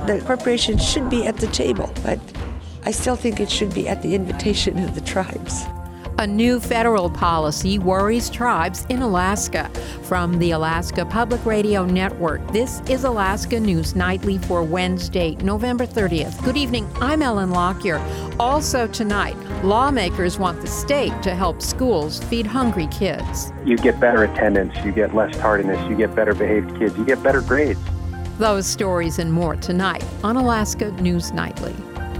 The corporation should be at the table, but I still think it should be at the invitation of the tribes. A new federal policy worries tribes in Alaska. From the Alaska Public Radio Network, this is Alaska News Nightly for Wednesday, November 30th. Good evening, I'm Ellen Lockyer. Also tonight, lawmakers want the state to help schools feed hungry kids. You get better attendance, you get less tardiness, you get better behaved kids, you get better grades. Those stories and more tonight on Alaska News Nightly.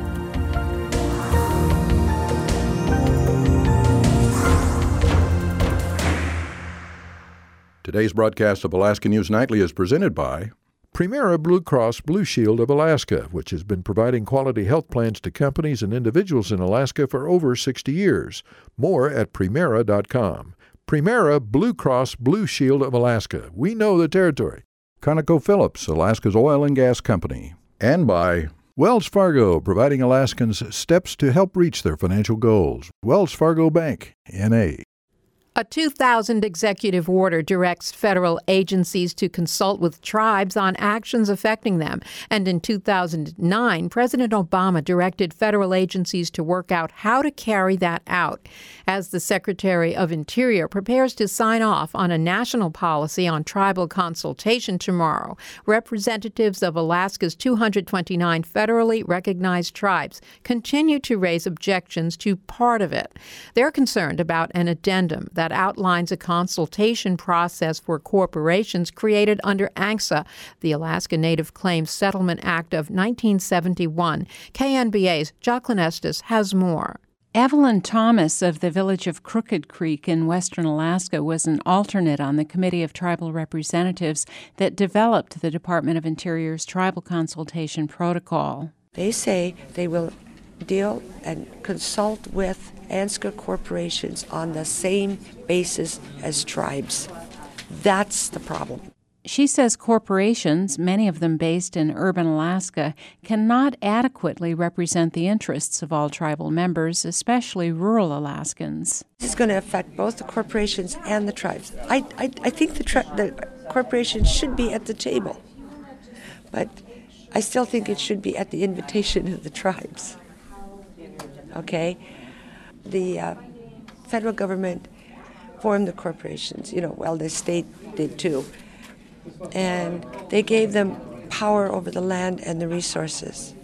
Today's broadcast of Alaska News Nightly is presented by Primera Blue Cross Blue Shield of Alaska, which has been providing quality health plans to companies and individuals in Alaska for over 60 years. More at Primera.com. Primera Blue Cross Blue Shield of Alaska. We know the territory. ConocoPhillips, Alaska's oil and gas company. And by Wells Fargo, providing Alaskans steps to help reach their financial goals. Wells Fargo Bank, N.A. A 2000 executive order directs federal agencies to consult with tribes on actions affecting them. And in 2009, President Obama directed federal agencies to work out how to carry that out. As the Secretary of Interior prepares to sign off on a national policy on tribal consultation tomorrow, representatives of Alaska's 229 federally recognized tribes continue to raise objections to part of it. They're concerned about an addendum that outlines a consultation process for corporations created under ANCSA, the Alaska Native Claims Settlement Act of 1971. KNBA's Jacqueline Estes has more. Evelyn Thomas of the village of Crooked Creek in western Alaska was an alternate on the Committee of Tribal Representatives that developed the Department of Interior's Tribal Consultation Protocol. They say they will deal and consult with ANCSA corporations on the same basis as tribes. That's the problem. She says corporations, many of them based in urban Alaska, cannot adequately represent the interests of all tribal members, especially rural Alaskans. This is going to affect both the corporations and the tribes. I think the corporations should be at the table, but I still think it should be at the invitation of the tribes. Okay? The federal government formed the corporations, the state did too. And they gave them power over the land and the resources.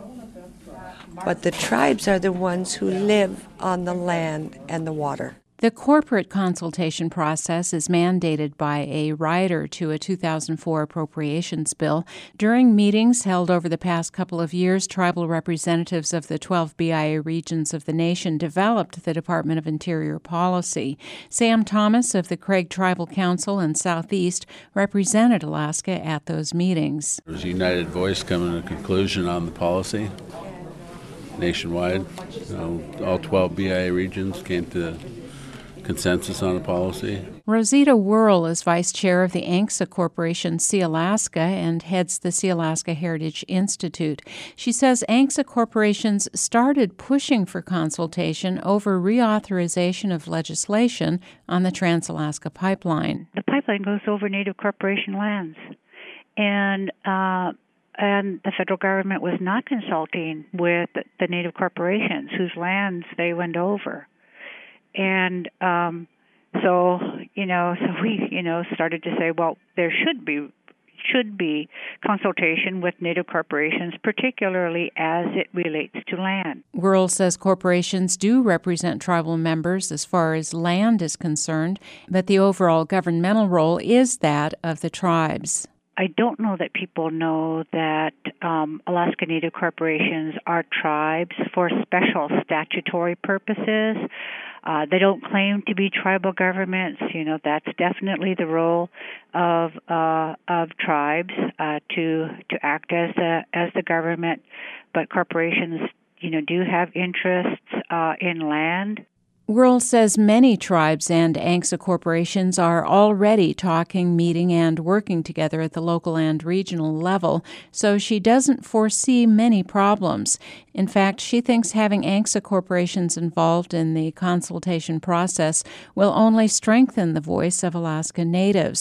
But the tribes are the ones who live on the land and the water. The corporate consultation process is mandated by a rider to a 2004 appropriations bill. During meetings held over the past couple of years, tribal representatives of the 12 BIA regions of the nation developed the Department of Interior policy. Sam Thomas of the Craig Tribal Council in Southeast represented Alaska at those meetings. There was a united voice coming to a conclusion on the policy nationwide. All 12 BIA regions came to consensus on a policy. Rosita Wuerl is vice chair of the ANCSA Corporation Sealaska and heads the Sealaska Heritage Institute. She says ANCSA corporations started pushing for consultation over reauthorization of legislation on the Trans-Alaska Pipeline. The pipeline goes over Native corporation lands, and the federal government was not consulting with the Native corporations whose lands they went over. And so we, started to say, well, there should be consultation with Native corporations, particularly as it relates to land. Wuerl says corporations do represent tribal members as far as land is concerned, but the overall governmental role is that of the tribes. I don't know that people know that Alaska Native corporations are tribes for special statutory purposes. They don't claim to be tribal governments. That's definitely the role of tribes to act as the government. But corporations, do have interests in land. Wuerl says many tribes and ANCSA corporations are already talking, meeting, and working together at the local and regional level, so she doesn't foresee many problems. In fact, she thinks having ANCSA corporations involved in the consultation process will only strengthen the voice of Alaska Natives.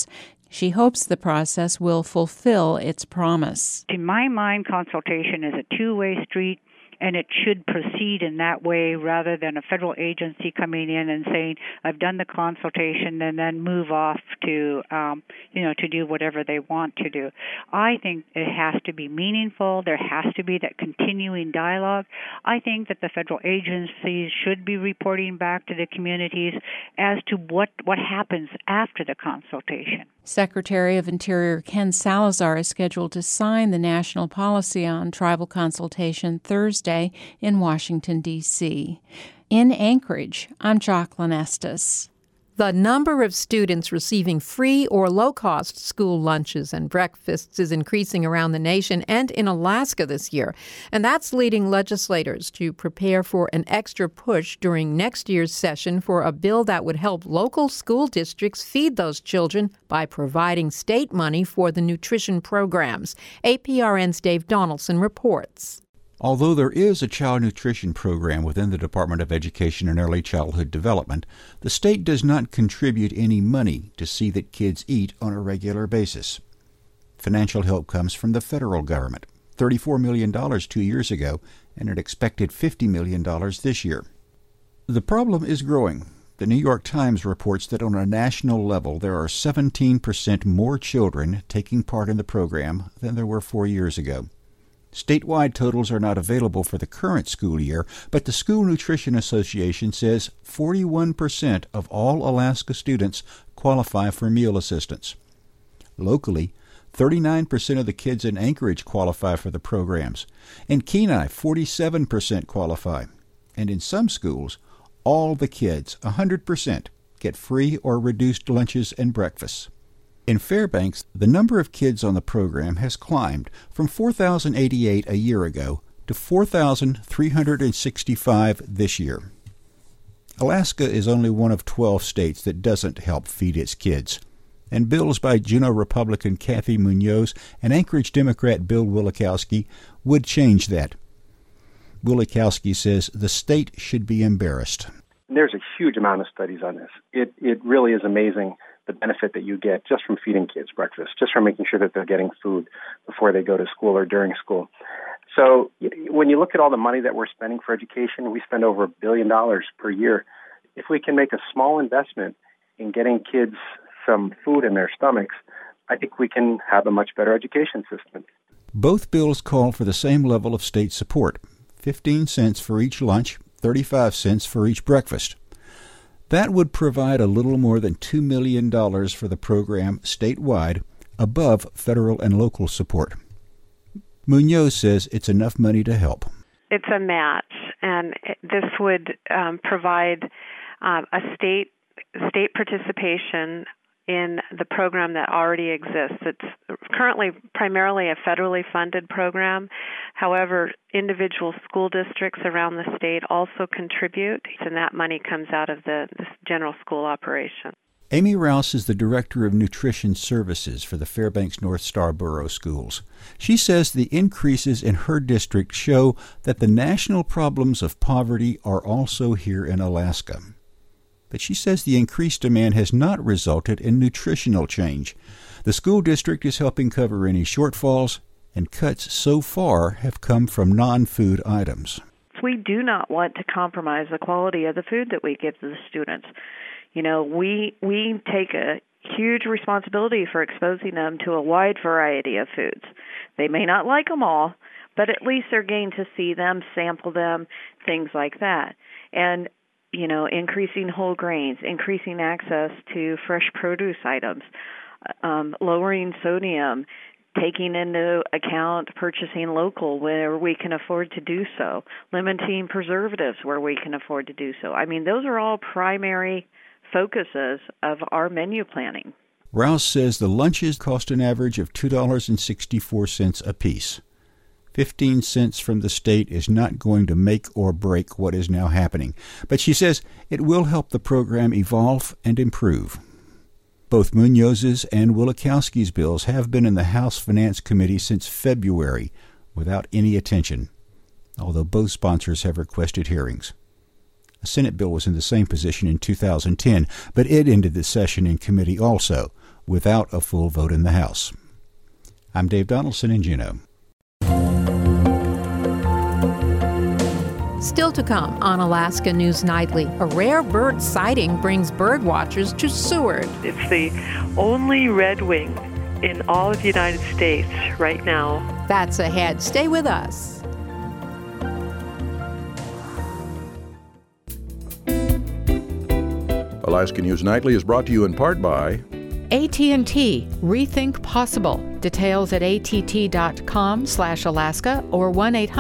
She hopes the process will fulfill its promise. In my mind, consultation is a two-way street, and it should proceed in that way rather than a federal agency coming in and saying, I've done the consultation, and then move off to, to do whatever they want to do. I think it has to be meaningful. There has to be that continuing dialogue. I think that the federal agencies should be reporting back to the communities as to what happens after the consultation. Secretary of Interior Ken Salazar is scheduled to sign the national policy on tribal consultation Thursday in Washington, D.C. In Anchorage, I'm Jocelyn Estes. The number of students receiving free or low-cost school lunches and breakfasts is increasing around the nation and in Alaska this year. And that's leading legislators to prepare for an extra push during next year's session for a bill that would help local school districts feed those children by providing state money for the nutrition programs. APRN's Dave Donaldson reports. Although there is a child nutrition program within the Department of Education and Early Childhood Development, the state does not contribute any money to see that kids eat on a regular basis. Financial help comes from the federal government, $34 million 2 years ago, and an expected $50 million this year. The problem is growing. The New York Times reports that on a national level, there are 17% more children taking part in the program than there were 4 years ago. Statewide totals are not available for the current school year, but the School Nutrition Association says 41% of all Alaska students qualify for meal assistance. Locally, 39% of the kids in Anchorage qualify for the programs. In Kenai, 47% qualify. And in some schools, all the kids, 100%, get free or reduced lunches and breakfasts. In Fairbanks, the number of kids on the program has climbed from 4,088 a year ago to 4,365 this year. Alaska is only one of 12 states that doesn't help feed its kids, and bills by Juneau Republican Kathy Munoz and Anchorage Democrat Bill Wielechowski would change that. Wielechowski says the state should be embarrassed. There's a huge amount of studies on this. It really is amazing the benefit that you get just from feeding kids breakfast, just from making sure that they're getting food before they go to school or during school. So when you look at all the money that we're spending for education, we spend over $1 billion per year. If we can make a small investment in getting kids some food in their stomachs, I think we can have a much better education system. Both bills call for the same level of state support, 15 cents for each lunch, 35 cents for each breakfast. That would provide a little more than $2 million for the program statewide, above federal and local support. Munoz says it's enough money to help. It's a match, and this would provide a state participation in the program that already exists. It's currently primarily a federally funded program. However, individual school districts around the state also contribute, and that money comes out of the general school operation. Amy Rouse is the Director of Nutrition Services for the Fairbanks North Star Borough Schools. She says the increases in her district show that the national problems of poverty are also here in Alaska. But she says the increased demand has not resulted in nutritional change. The school district is helping cover any shortfalls, and cuts so far have come from non-food items. We do not want to compromise the quality of the food that we give to the students. You know, we take a huge responsibility for exposing them to a wide variety of foods. They may not like them all, but at least they're getting to see them, sample them, things like that. And increasing whole grains, increasing access to fresh produce items, lowering sodium, taking into account purchasing local where we can afford to do so, limiting preservatives where we can afford to do so. I mean, those are all primary focuses of our menu planning. Rouse says the lunches cost an average of $2.64 apiece. 15 cents from the state is not going to make or break what is now happening, but she says it will help the program evolve and improve. Both Munoz's and Wielechowski's bills have been in the House Finance Committee since February without any attention, although both sponsors have requested hearings. A Senate bill was in the same position in 2010, but it ended the session in committee also, without a full vote in the House. I'm Dave Donaldson in Juneau. Still to come on Alaska News Nightly, a rare bird sighting brings bird watchers to Seward. It's the only redwing in all of the United States right now. That's ahead. Stay with us. Alaska News Nightly is brought to you in part by AT&T Rethink Possible. Details at att.com/Alaska or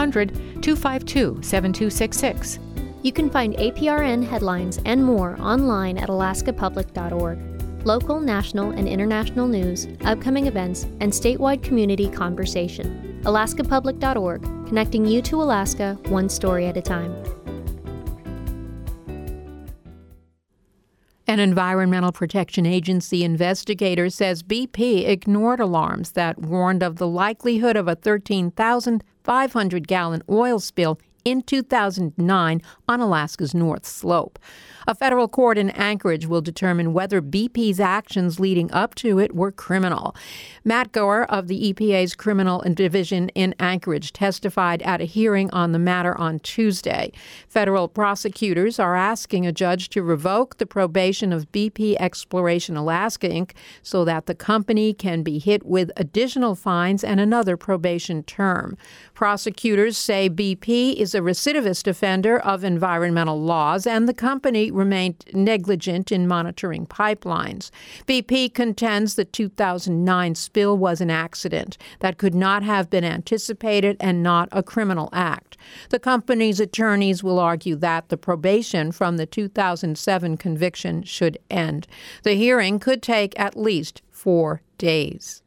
1-800-252-7266. You can find APRN headlines and more online at alaskapublic.org. Local, national, and international news, upcoming events, and statewide community conversation. alaskapublic.org, connecting you to Alaska one story at a time. An Environmental Protection Agency investigator says BP ignored alarms that warned of the likelihood of a 13,500-gallon oil spill in 2009 on Alaska's North Slope. A federal court in Anchorage will determine whether BP's actions leading up to it were criminal. Matt Goer of the EPA's Criminal Division in Anchorage testified at a hearing on the matter on Tuesday. Federal prosecutors are asking a judge to revoke the probation of BP Exploration Alaska, Inc. so that the company can be hit with additional fines and another probation term. Prosecutors say BP is a recidivist offender of environmental laws, and the company remained negligent in monitoring pipelines. BP contends the 2009 spill was an accident that could not have been anticipated and not a criminal act. The company's attorneys will argue that the probation from the 2007 conviction should end. The hearing could take at least 4 days.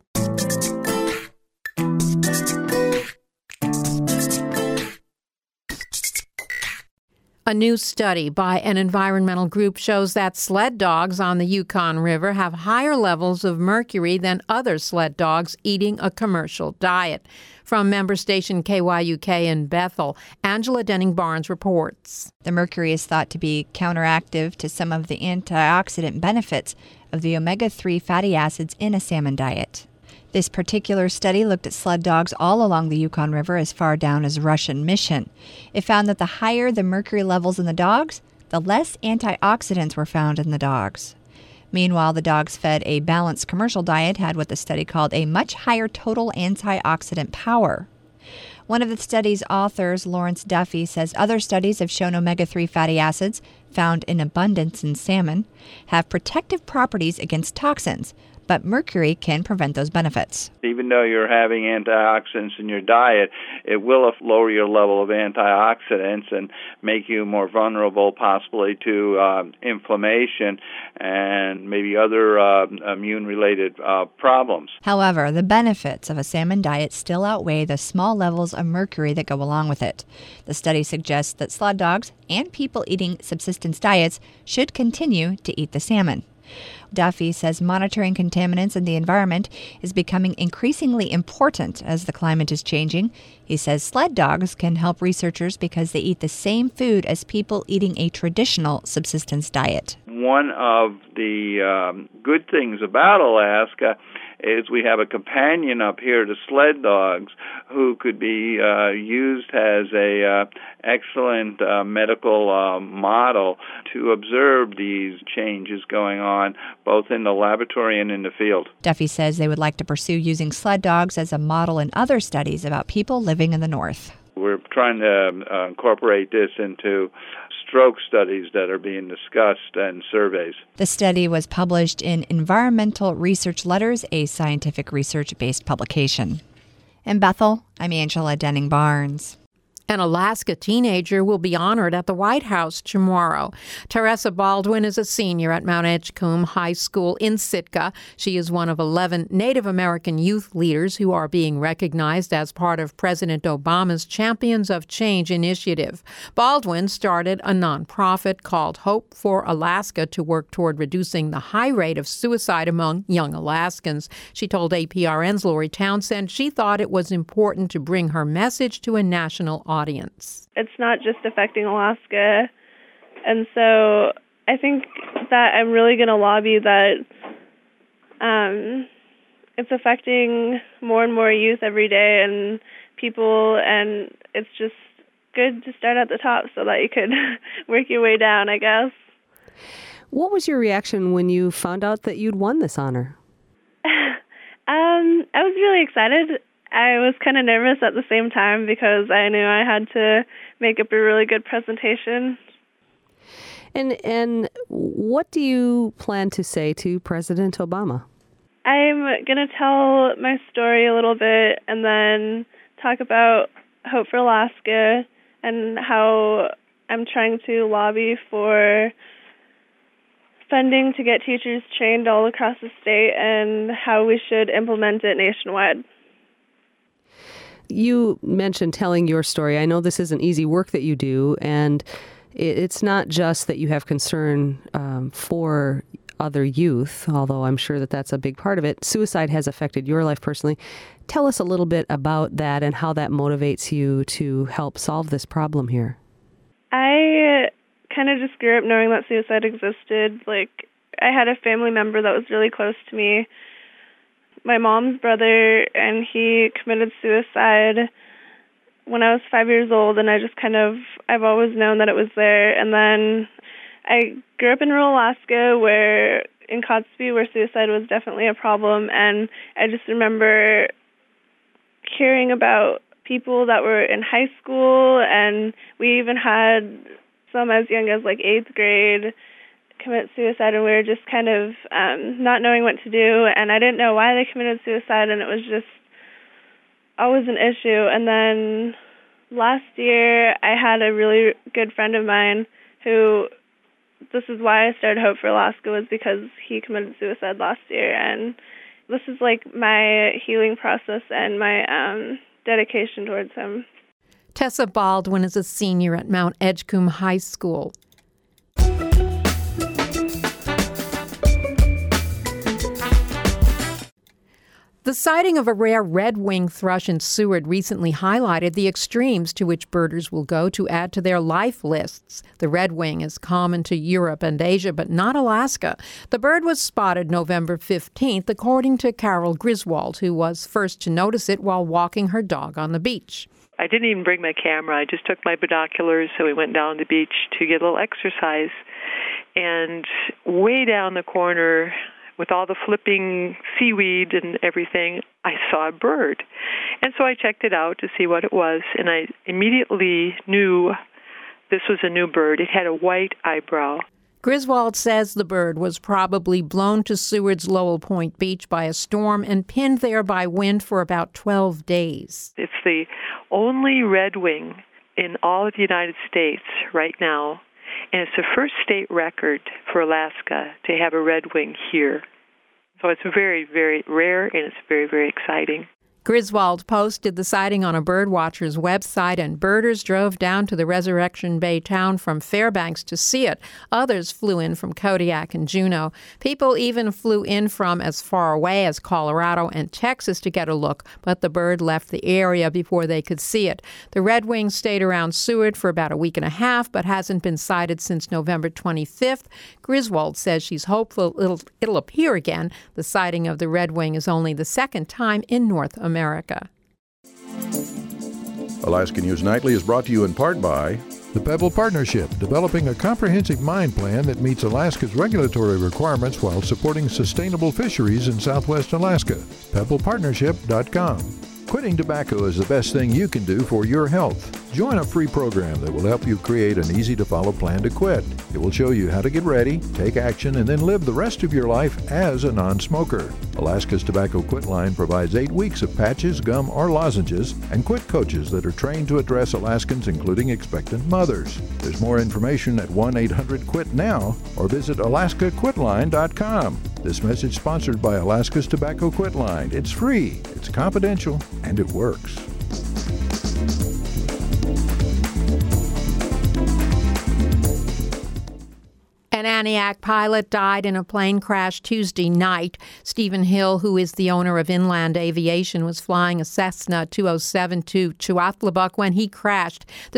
A new study by an environmental group shows that sled dogs on the Yukon River have higher levels of mercury than other sled dogs eating a commercial diet. From member station KYUK in Bethel, Angela Denning-Barnes reports. The mercury is thought to be counteractive to some of the antioxidant benefits of the omega-3 fatty acids in a salmon diet. This particular study looked at sled dogs all along the Yukon River as far down as Russian Mission. It found that the higher the mercury levels in the dogs, the less antioxidants were found in the dogs. Meanwhile, the dogs fed a balanced commercial diet had what the study called a much higher total antioxidant power. One of the study's authors, Lawrence Duffy, says other studies have shown omega-3 fatty acids, found in abundance in salmon, have protective properties against toxins, but mercury can prevent those benefits. Even though you're having antioxidants in your diet, it will lower your level of antioxidants and make you more vulnerable possibly to inflammation and maybe other immune-related problems. However, the benefits of a salmon diet still outweigh the small levels of mercury that go along with it. The study suggests that sled dogs and people eating subsistence diets should continue to eat the salmon. Duffy says monitoring contaminants in the environment is becoming increasingly important as the climate is changing. He says sled dogs can help researchers because they eat the same food as people eating a traditional subsistence diet. One of the good things about Alaska is we have a companion up here to sled dogs who could be used as a excellent medical model to observe these changes going on both in the laboratory and in the field. Duffy says they would like to pursue using sled dogs as a model in other studies about people living in the North. We're trying to incorporate this into stroke studies that are being discussed and surveys. The study was published in Environmental Research Letters, a scientific research-based publication. In Bethel, I'm Angela Denning-Barnes. An Alaska teenager will be honored at the White House tomorrow. Teresa Baldwin is a senior at Mount Edgecombe High School in Sitka. She is one of 11 Native American youth leaders who are being recognized as part of President Obama's Champions of Change initiative. Baldwin started a nonprofit called Hope for Alaska to work toward reducing the high rate of suicide among young Alaskans. She told APRN's Lori Townsend she thought it was important to bring her message to a national audience. It's not just affecting Alaska, and so I think that I'm really going to lobby that it's affecting more and more youth every day and people, and it's just good to start at the top so that you could work your way down, I guess. What was your reaction when you found out that you'd won this honor? I was really excited. I was kind of nervous at the same time because I knew I had to make up a really good presentation. And what do you plan to say to President Obama? I'm going to tell my story a little bit and then talk about Hope for Alaska and how I'm trying to lobby for funding to get teachers trained all across the state and how we should implement it nationwide. You mentioned telling your story. I know this isn't easy work that you do, and it's not just that you have concern for other youth, although I'm sure that that's a big part of it. Suicide has affected your life personally. Tell us a little bit about that and how that motivates you to help solve this problem here. I kind of just grew up knowing that suicide existed. Like, I had a family member that was really close to me, my mom's brother, and he committed suicide when I was 5 years old, and I've always known that it was there. And then I grew up in rural Alaska in Kotzebue, where suicide was definitely a problem, and I just remember hearing about people that were in high school, and we even had some as young as like 8th grade commit suicide, and we were just kind of not knowing what to do, and I didn't know why they committed suicide, and it was just always an issue. And then last year I had a really good friend of mine who, this is why I started Hope for Alaska, was because he committed suicide last year, and this is like my healing process and my dedication towards him. Tessa Baldwin is a senior at Mount Edgecombe High School. The sighting of a rare red-winged thrush in Seward recently highlighted the extremes to which birders will go to add to their life lists. The redwing is common to Europe and Asia, but not Alaska. The bird was spotted November 15th, according to Carol Griswold, who was first to notice it while walking her dog on the beach. I didn't even bring my camera. I just took my binoculars, so we went down to the beach to get a little exercise. And way down the corner, with all the flipping seaweed and everything, I saw a bird. And so I checked it out to see what it was, and I immediately knew this was a new bird. It had a white eyebrow. Griswold says the bird was probably blown to Seward's Lowell Point Beach by a storm and pinned there by wind for about 12 days. It's the only redwing in all of the United States right now, and it's the first state record for Alaska to have a redwing here. So it's very, very rare, and it's very, very exciting. Griswold posted the sighting on a birdwatcher's website, and birders drove down to the Resurrection Bay town from Fairbanks to see it. Others flew in from Kodiak and Juneau. People even flew in from as far away as Colorado and Texas to get a look, but the bird left the area before they could see it. The redwing stayed around Seward for about a week and a half, but hasn't been sighted since November 25th. Griswold says she's hopeful it'll appear again. The sighting of the redwing is only the second time in North America. Alaska News Nightly is brought to you in part by the Pebble Partnership, developing a comprehensive mine plan that meets Alaska's regulatory requirements while supporting sustainable fisheries in southwest Alaska. PebblePartnership.com. Quitting tobacco is the best thing you can do for your health. Join a free program that will help you create an easy-to-follow plan to quit. It will show you how to get ready, take action, and then live the rest of your life as a non-smoker. Alaska's Tobacco Quit Line provides 8 weeks of patches, gum, or lozenges, and quit coaches that are trained to address Alaskans, including expectant mothers. There's more information at 1-800-QUIT-NOW or visit alaskaquitline.com. This message sponsored by Alaska's Tobacco Quit Line. It's free, it's confidential, and it works. An Aniak pilot died in a plane crash Tuesday night. Stephen Hill, who is the owner of Inland Aviation, was flying a Cessna 207 to Chuatlabuk when he crashed. The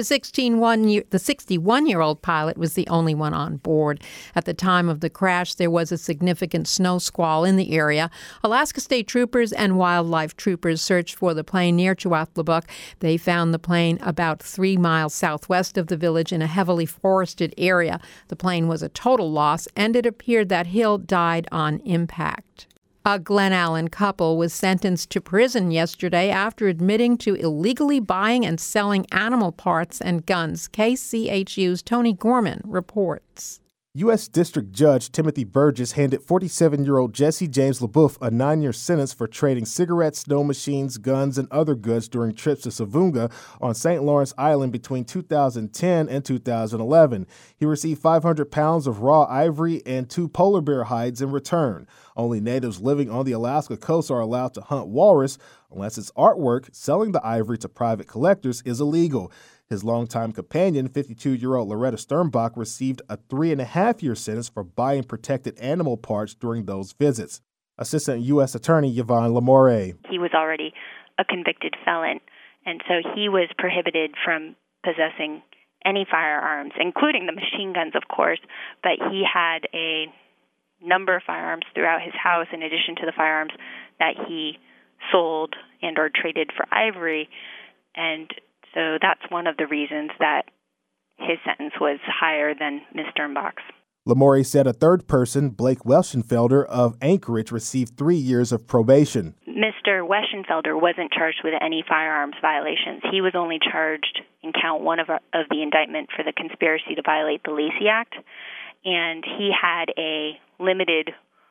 61-year-old pilot was the only one on board. At the time of the crash, there was a significant snow squall in the area. Alaska State Troopers and wildlife troopers searched for the plane near Chuatlabuk. They found the plane about 3 miles southwest of the village in a heavily forested area. The plane was a total loss, and it appeared that Hill died on impact. A Glen Allen couple was sentenced to prison yesterday after admitting to illegally buying and selling animal parts and guns. KCHU's Tony Gorman reports. U.S. District Judge Timothy Burgess handed 47-year-old Jesse James LaBeouf a 9-year sentence for trading cigarettes, snow machines, guns, and other goods during trips to Savunga on St. Lawrence Island between 2010 and 2011. He received 500 pounds of raw ivory and 2 polar bear hides in return. Only natives living on the Alaska coast are allowed to hunt walrus unless it's artwork. Selling the ivory to private collectors is illegal. His longtime companion, 52-year-old Loretta Sternbach, received a 3.5-year sentence for buying protected animal parts during those visits. Assistant U.S. Attorney Yvonne Lamore. He was already a convicted felon, and so he was prohibited from possessing any firearms, including the machine guns, of course, but he had a number of firearms throughout his house in addition to the firearms that he sold and or traded for ivory, and so that's one of the reasons that his sentence was higher than Ms. Sternbach's. Lamore said a third person, Blake Weschenfelder of Anchorage, received 3 years of probation. Mr. Weschenfelder wasn't charged with any firearms violations. He was only charged in count 1 of the indictment for the conspiracy to violate the Lacey Act, and he had a limited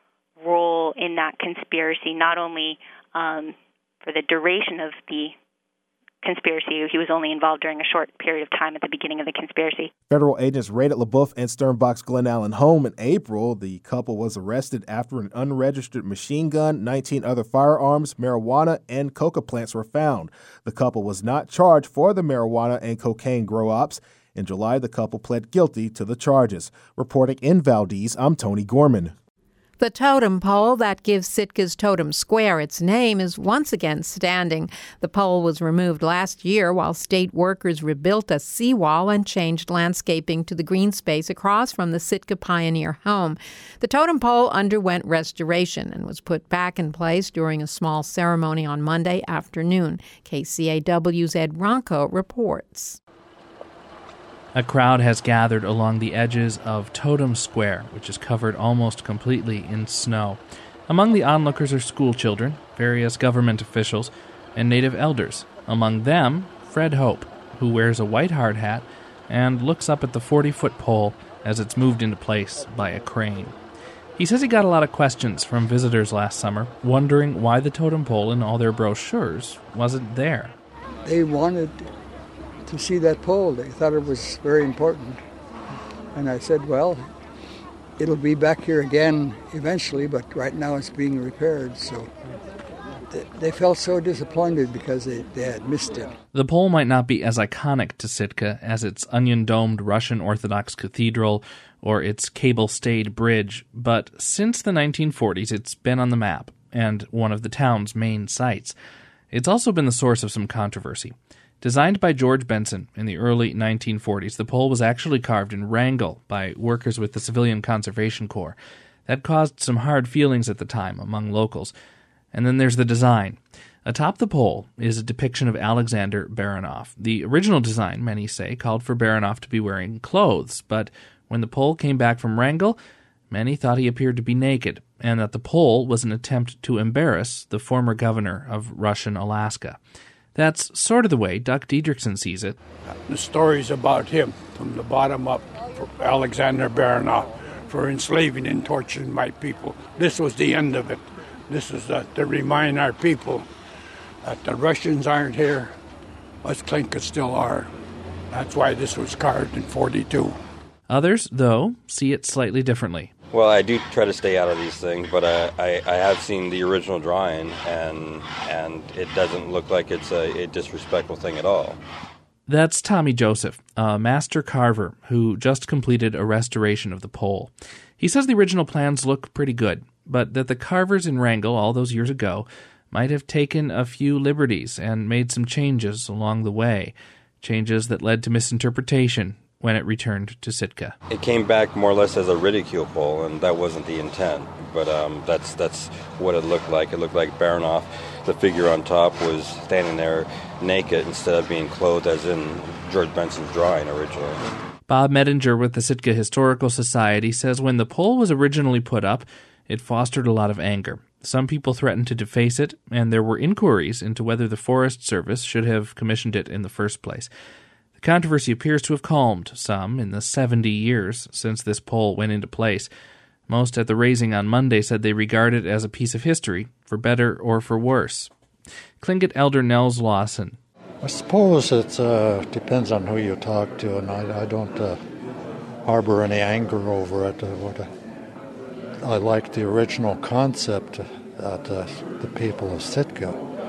role in that conspiracy, not only for the duration of the conspiracy. He was only involved during a short period of time at the beginning of the conspiracy. Federal agents raided LaBeouf and Sternbach's Glen Allen home in April. The couple was arrested after an unregistered machine gun, 19 other firearms, marijuana, and coca plants were found. The couple was not charged for the marijuana and cocaine grow-ops. In July, the couple pled guilty to the charges. Reporting in Valdez, I'm Tony Gorman. The totem pole that gives Sitka's Totem Square its name is once again standing. The pole was removed last year while state workers rebuilt a seawall and changed landscaping to the green space across from the Sitka Pioneer home. The totem pole underwent restoration and was put back in place during a small ceremony on Monday afternoon. KCAW's Ed Ronco reports. A crowd has gathered along the edges of Totem Square, which is covered almost completely in snow. Among the onlookers are school children, various government officials, and native elders. Among them, Fred Hope, who wears a white hard hat and looks up at the 40-foot pole as it's moved into place by a crane. He says he got a lot of questions from visitors last summer, wondering why the totem pole in all their brochures wasn't there. They wanted to see that pole. They thought it was very important. And I said, well, it'll be back here again eventually, but right now it's being repaired. So they felt so disappointed because they had missed it. The pole might not be as iconic to Sitka as its onion-domed Russian Orthodox cathedral or its cable-stayed bridge, but since the 1940s it's been on the map and one of the town's main sites. It's also been the source of some controversy. Designed by George Benson in the early 1940s, the pole was actually carved in Wrangell by workers with the Civilian Conservation Corps. That caused some hard feelings at the time among locals. And then there's the design. Atop the pole is a depiction of Alexander Baranoff. The original design, many say, called for Baranoff to be wearing clothes, but when the pole came back from Wrangell, many thought he appeared to be naked, and that the pole was an attempt to embarrass the former governor of Russian Alaska. That's sort of the way Duck Diedrichson sees it. The stories about him from the bottom up, for Alexander Baranoff, for enslaving and torturing my people. This was the end of it. This is to remind our people that the Russians aren't here, us Tlingits still are. That's why this was carved in 42. Others, though, see it slightly differently. Well, I do try to stay out of these things, but I have seen the original drawing, and it doesn't look like it's a disrespectful thing at all. That's Tommy Joseph, a master carver who just completed a restoration of the pole. He says the original plans look pretty good, but that the carvers in Wrangell all those years ago might have taken a few liberties and made some changes along the way, changes that led to misinterpretation when it returned to Sitka. It came back more or less as a ridicule pole, and that wasn't the intent, but that's what it looked like. It looked like Baranoff, the figure on top, was standing there naked instead of being clothed as in George Benson's drawing originally. Bob Medinger with the Sitka Historical Society says when the pole was originally put up, it fostered a lot of anger. Some people threatened to deface it, and there were inquiries into whether the Forest Service should have commissioned it in the first place. The controversy appears to have calmed some in the 70 years since this pole went into place. Most at the raising on Monday said they regard it as a piece of history, for better or for worse. Tlingit elder Nels Lawson. I suppose it depends on who you talk to, and I don't harbor any anger over it. I like the original concept that the people of Sitka,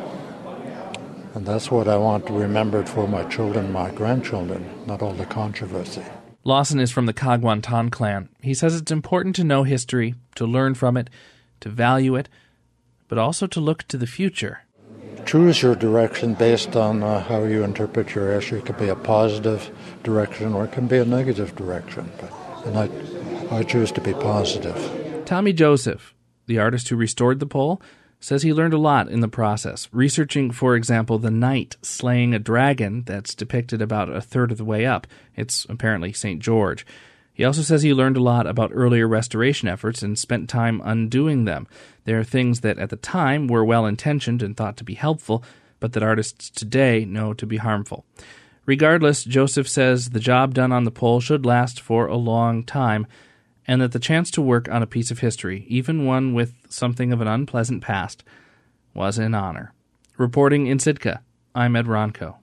and that's what I want remembered for my children, my grandchildren, not all the controversy. Lawson is from the Kagwantan clan. He says it's important to know history, to learn from it, to value it, but also to look to the future. Choose your direction based on how you interpret your history. It could be a positive direction or it can be a negative direction, and I choose to be positive. Tommy Joseph, the artist who restored the pole, says he learned a lot in the process, researching, for example, the knight slaying a dragon that's depicted about a third of the way up. It's apparently St. George. He also says he learned a lot about earlier restoration efforts and spent time undoing them. There are things that at the time were well-intentioned and thought to be helpful, but that artists today know to be harmful. Regardless, Joseph says the job done on the pole should last for a long time, and that the chance to work on a piece of history, even one with something of an unpleasant past, was an honor. Reporting in Sitka, I'm Ed Ronco.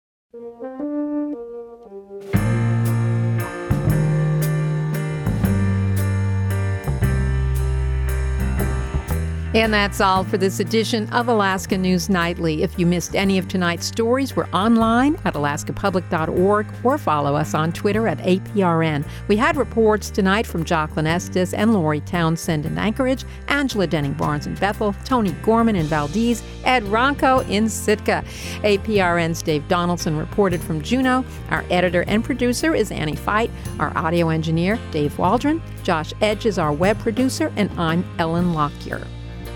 And that's all for this edition of Alaska News Nightly. If you missed any of tonight's stories, we're online at alaskapublic.org or follow us on Twitter at APRN. We had reports tonight from Jocelyn Estes and Lori Townsend in Anchorage, Angela Denning-Barnes in Bethel, Tony Gorman in Valdez, Ed Ronco in Sitka. APRN's Dave Donaldson reported from Juneau. Our editor and producer is Annie Fite. Our audio engineer, Dave Waldron. Josh Edge is our web producer, and I'm Ellen Lockyer.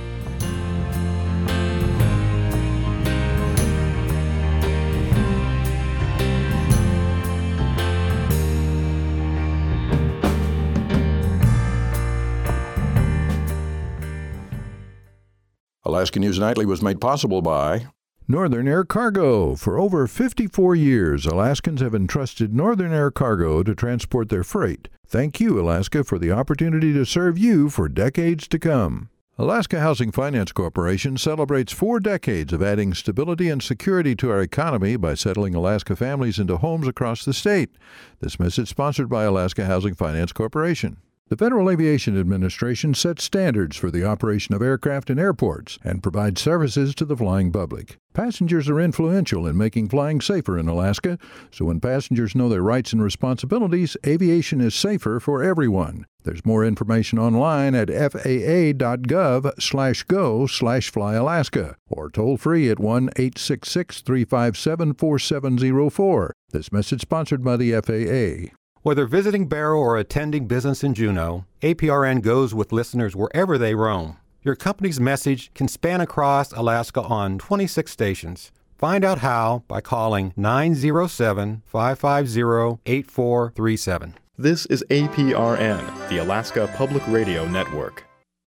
Alaska News Nightly was made possible by Northern Air Cargo. For over 54 years, Alaskans have entrusted Northern Air Cargo to transport their freight. Thank you, Alaska, for the opportunity to serve you for decades to come. Alaska Housing Finance Corporation celebrates 4 decades of adding stability and security to our economy by settling Alaska families into homes across the state. This message sponsored by Alaska Housing Finance Corporation. The Federal Aviation Administration sets standards for the operation of aircraft in airports and provides services to the flying public. Passengers are influential in making flying safer in Alaska, so when passengers know their rights and responsibilities, aviation is safer for everyone. There's more information online at faa.gov/go/flyalaska or toll free at 1-866-357-4704. This message sponsored by the FAA. Whether visiting Barrow or attending business in Juneau, APRN goes with listeners wherever they roam. Your company's message can span across Alaska on 26 stations. Find out how by calling 907-550-8437. This is APRN, the Alaska Public Radio Network.